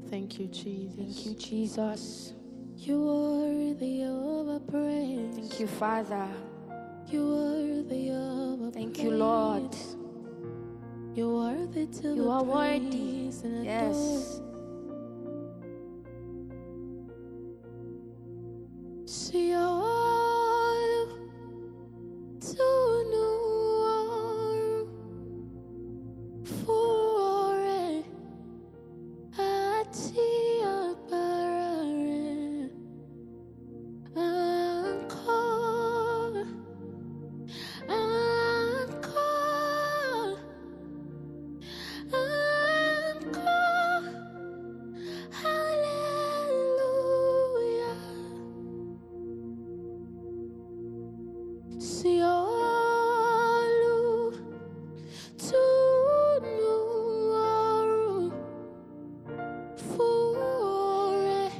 Thank you, Jesus. Thank you, Jesus. You're worthy of our praise. Thank you, Father. You're worthy of our Thank praise. you, Lord. You're worthy to You be are worthy. praised and Yes. See all to know for it at the barren encore. Hallelujah. See all to know for it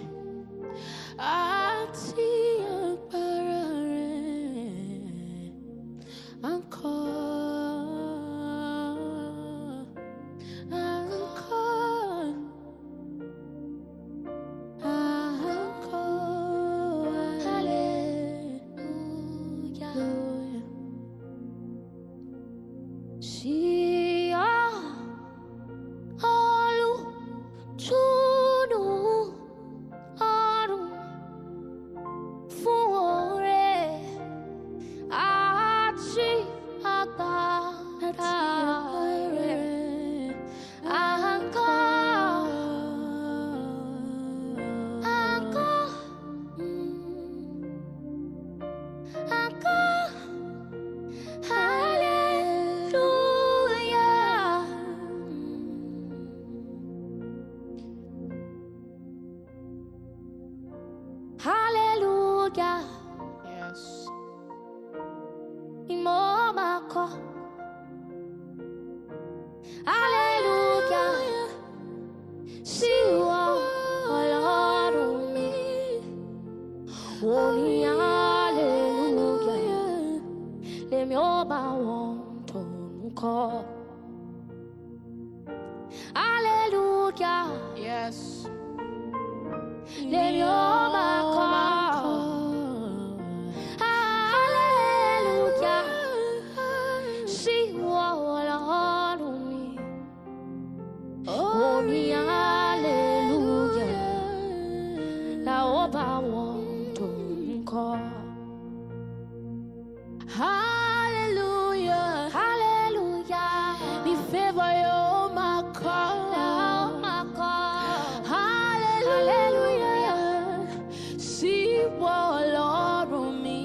at the barren encore. Hallelujah. See all to know for it at the Hallelujah. Hallelujah. Yes. Imomako. Hallelujah. Siwa Ọlọ́run mi. Orin hallelujah. Lèmi ó bá wọn tọ̀run kọ. Hallelujah. Yes. Lèmi ó bá kọ. Hallelujah. Siwa Ọlọ́run mi. Orin hallelujah. La ó bá wọn tọ̀run kọ. Hallelujah, hallelujah. Me favor you, my call, my call. Hallelujah. See what Lord on me.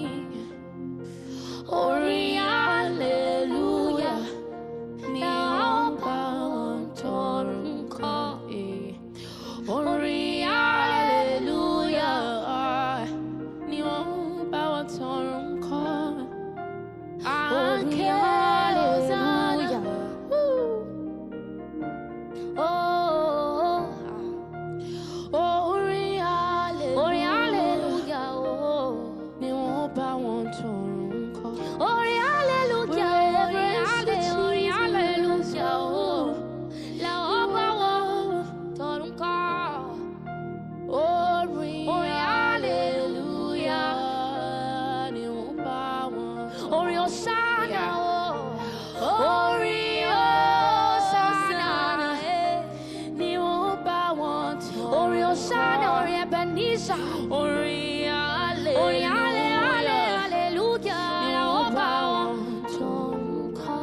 Orin hallelujah. Now bound tọ̀run kọ. Orin hallelujah. Ni wọ́n bá wọn tọ̀run kọ. Orin hallelujah. Orin hallelujah. Ni wọ́n bá wọn tọ̀run kọ. Orin hallelujah. Orin hallelujah. La ó bá wọn tọ̀run kọ. Orin hallelujah. Ni wọ́n bá wọn. Orin Hosanna. Orin Hosanna. Ni wọ́n bá wọn tọ̀run. Orin Hosanna. Orin Ebenezer. Orin hallelujah. La ó bá wọn tọ̀run kọ.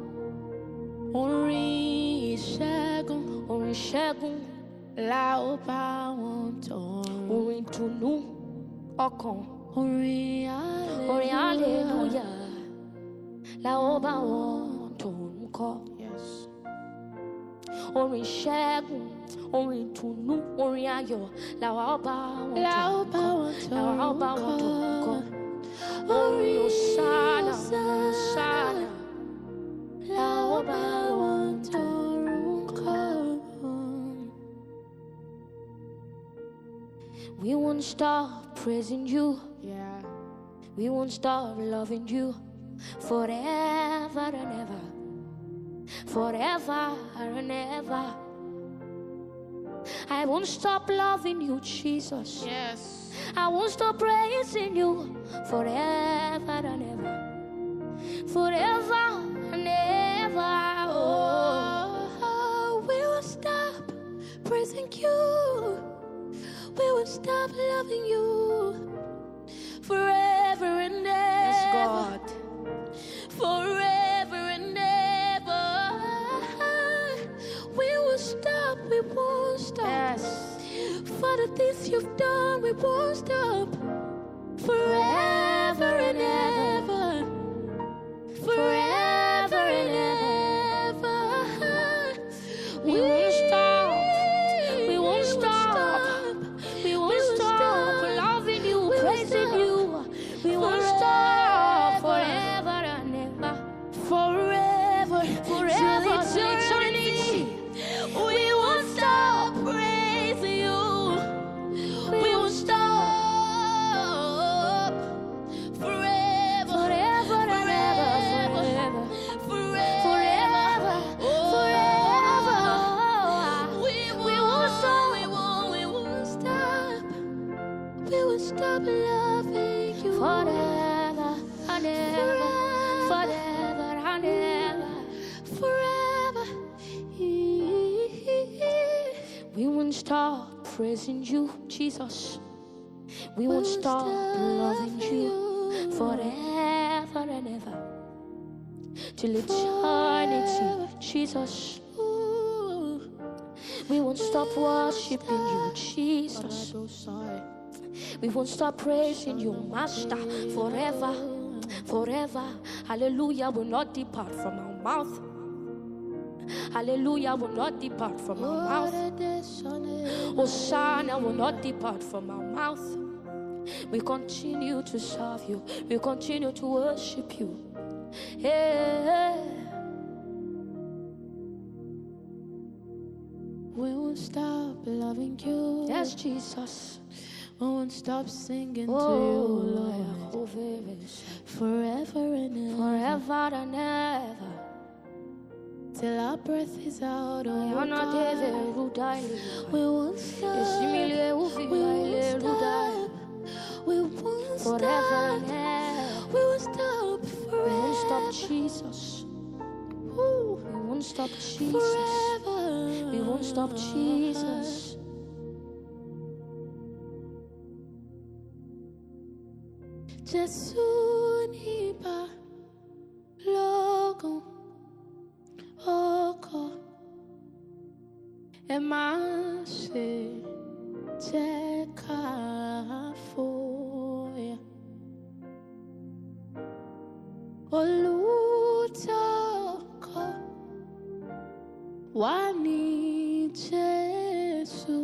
Orin ìṣẹ́gun. Orin ìṣẹ́gun. La ó bá wọn tọ̀run. Orin ìdùnnú ọkàn. Orin hallelujah. La ó bá wọn tọ̀run kọ. Yes. Orin ìṣẹ́gun. Orin ìdùnnú. Orin ayọ̀. La ó bá wọn tọ̀run kọ. Orin Hosanna. Hosanna. La ó bá wọn tọ̀run kọ. We won't stop praising you. Yeah. We won't stop loving you forever and ever. Forever and ever. I won't stop loving you, Jesus. Yes. I won't stop praising you forever and ever. Forever and ever. Oh, we will stop praising you. We will stop loving you forever and ever. Yes, God. Forever and ever. We will stop, we won't stop. Yes. For the things you've done, we won't stop. Forever and ever. Forever and ever. We won't stop. We won't stop. We won't stop loving you, praising you. We won't stop forever and ever. Forever, forever, till eternity. We won't stop praising you. We won't stop forever, forever and ever, forever, forever. We won't stop. We won't stop. We will stop loving you forever and ever, forever and ever, forever. We won't stop praising you, Jesus. We won't stop loving you forever and ever, till eternity, Jesus. We won't stop worshiping you, Jesus. We won't stop praising you, Master, forever, forever. Hallelujah will not depart from our mouth. Hallelujah will not depart from our mouth. Hosanna will not depart from our mouth. We continue to serve you. We continue to worship you. Yeah. We won't stop loving you. Yes, Jesus. We won't stop singing Oh, to you, Lord. Lord. Forever and ever. Forever and ever. Till our breath is out, oh Yana God. deve rudai. We won't stop. Esimile We uvi won't rudai. stop. We won't Forever stop. and ever. We won't stop We forever. won't stop Jesus. Ooh. We won't stop Jesus. Forever. We won't stop Jesus. Jésù ní balógun ọkọ̀, ẹ má ṣe jẹ́ ká fòyà. Olùtọ́kọ̀ wa ní Jésù,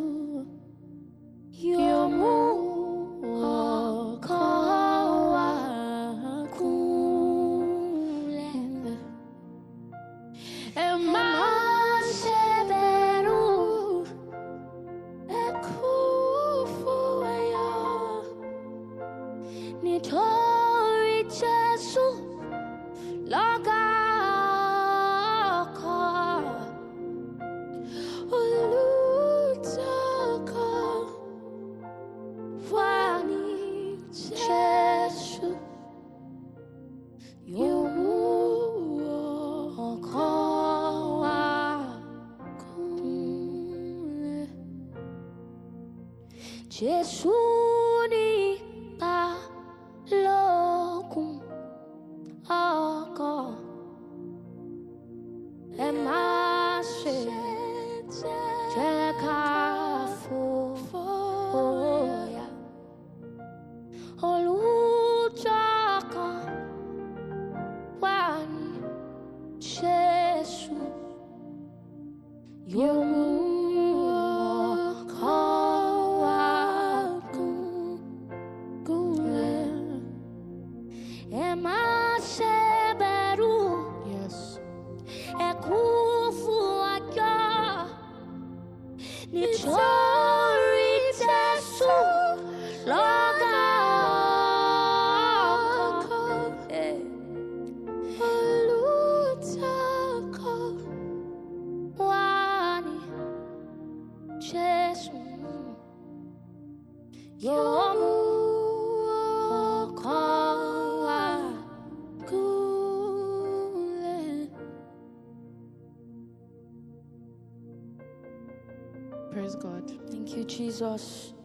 yóò mú ọkàn wa gúnlẹ̀. Ẹ má ṣe bẹ̀rù, ẹ kún fún ayọ̀, nítorí Jésù lọ̀gá ọkọ̀. Olùtọ́kọ̀ wa ní Jésù, yóò mú ọkàn wa gúnlẹ̀. Jésù ní balógun ọkọ̀. Ẹ má ṣe jẹ́ ká fòyà. Olùtọ́kọ̀ wa ní Jésù, yóò mú ọkàn wa gúnlẹ̀. Ẹ má ṣe bẹ̀rù, Yes. ẹ kún fún ayọ̀, nítorí Jésù lọ̀gá ọkọ̀. Olùtọ́kọ̀ Wa ní Jésù. yóò mú ọkàn wa gúnlẹ̀. Praise God. Thank you, Jesus.